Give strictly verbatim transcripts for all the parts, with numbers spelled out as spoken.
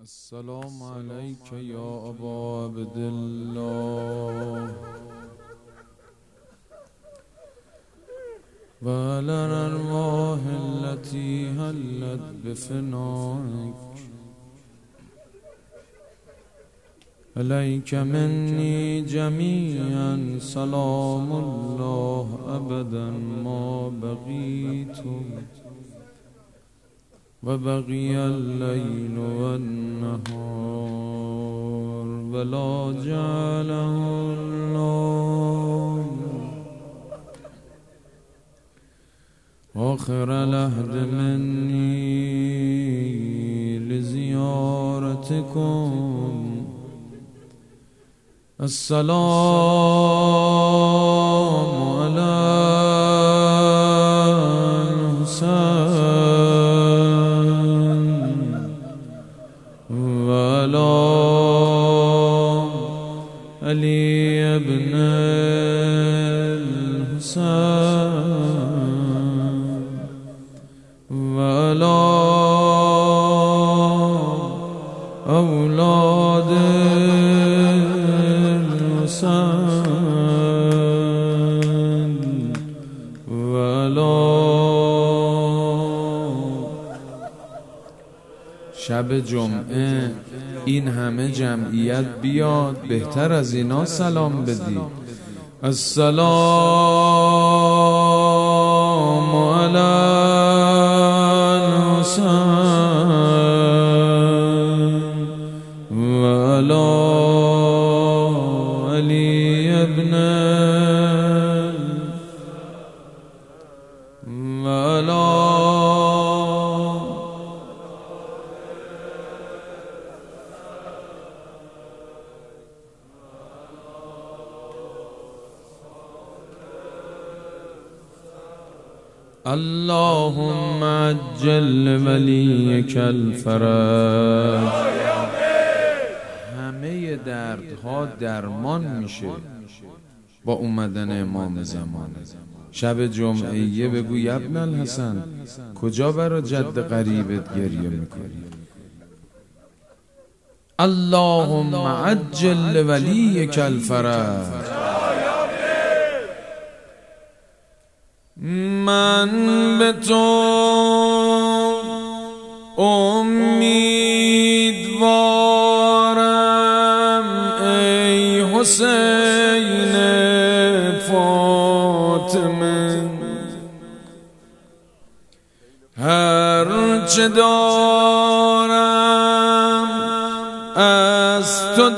السلام عليك يا أبا عبد الله وعلى الأرواح التي هلت بفنائك عليك مني جميعا سلام الله أبدا ما بقيت وبقي الليل والنهار ولا جعله الله آخر العهد مني لزيارتكم. السلام على الحسين وعلى علي بن الحسين وعلى أولاد شب جمعه این همه جمعیت بیاد، بهتر از اینا سلام بدی. السلام علی الحسین و علی علی ابن و علی اللهم عجل ولیک الفرج. همه دردها درمان میشه با اومدن امام زمان. شب جمعه بگو ابن الحسن کجا برا جد قریبت گریه میکنی؟ اللهم عجل ولیک الفرج. من به تو امیدوارم ای حسین فاطمه، هر چه دارم از تو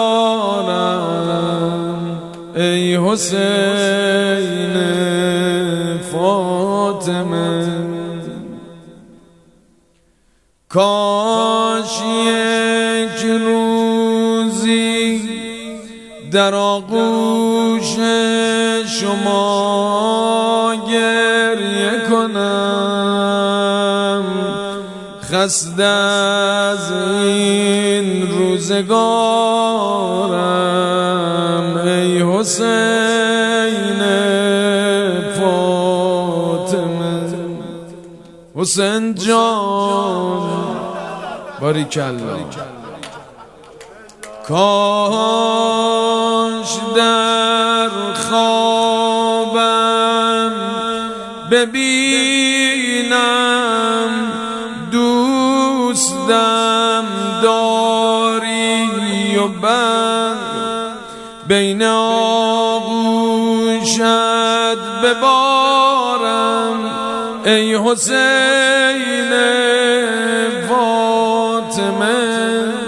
دارم ای حسین فاطمه. کاش یک روزی در آغوش شما گریه کنم، خسته از این روزگارم ای حسین حسین جان باریکالله. کاش در خوابم ببینم دوستم داری و بند بین آغوشت ببارم ای حسین فاطمه.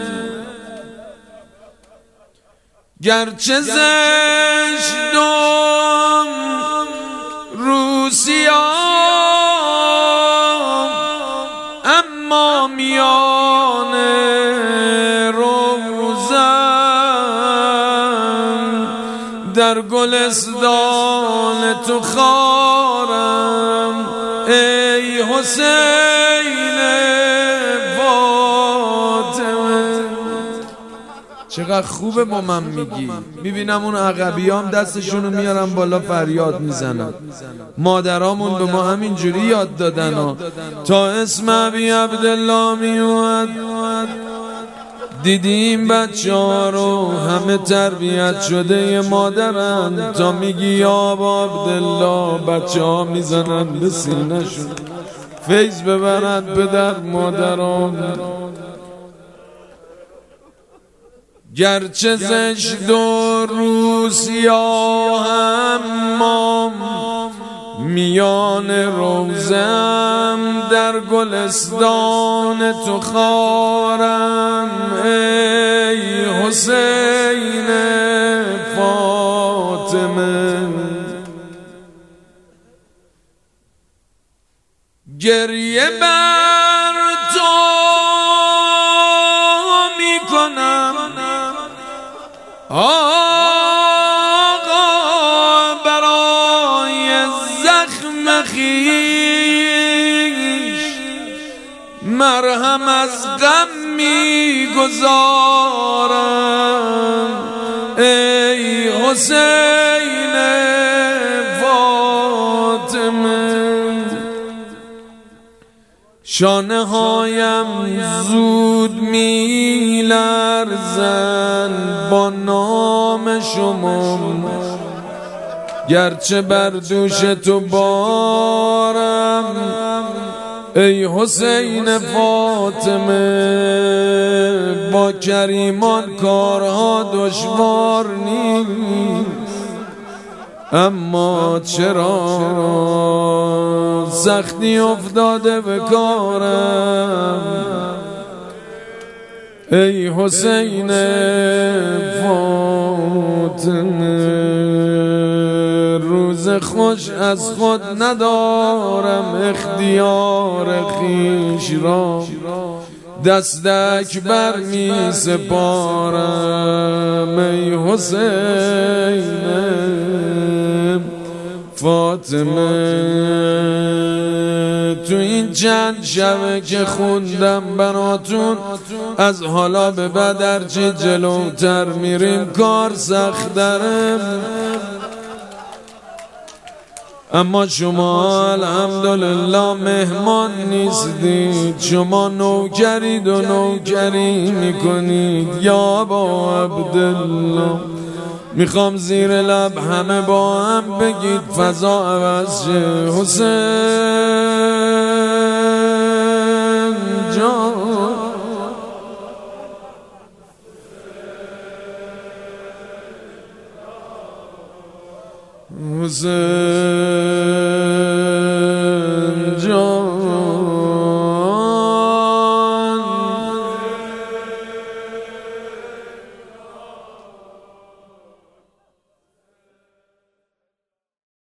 گرچه زشتم روسیام اما میان روزم در گلستان تو خارم ای حسین فاطمه. چقدر خوبه با من میگی. میبینم اون عقبیام دستشونو میارن بالا فریاد میزنن. مادرامون به ما همینجوری یاد دادن و تا اسم ابی عبدالله میومد دیدیم بچه ها رو همه تربیت شده ی مادرن، تا میگی یا عبدالله بچه ها میزنن به سینه شون فیض ببرد پدر مادران. گرچه زشت و روسیا اما میان روزم در گلستان تو خارم. ای حسین فاطمه گریه بر تو میکنم آقا برای زخم خویش، مرهم از غم میگذارم. ای حسین فاطمه شانه هایم زود می لرزن با نام شما، گرچه بر دوش تو بارم. ای حسین فاطمه با کریمان کارها دشوار نیست، اما چرا سختی افتاده به کارم. ای حسین فاطمه روز خوش از خود ندارم، اختیار خویش را دست اکبر می سپارم. ای حسین فاطمه تو این چند شبه که خوندم براتون، از حالا به بعد هرچی جلوتر میریم کار سخت داره، اما شما الحمدلله مهمان نیستید، شما نوکرید و نوکری میکنید. یا ابا عبدالله میخوام زیر لب همه با هم بگید فضا عوض شه. حسین جان حسین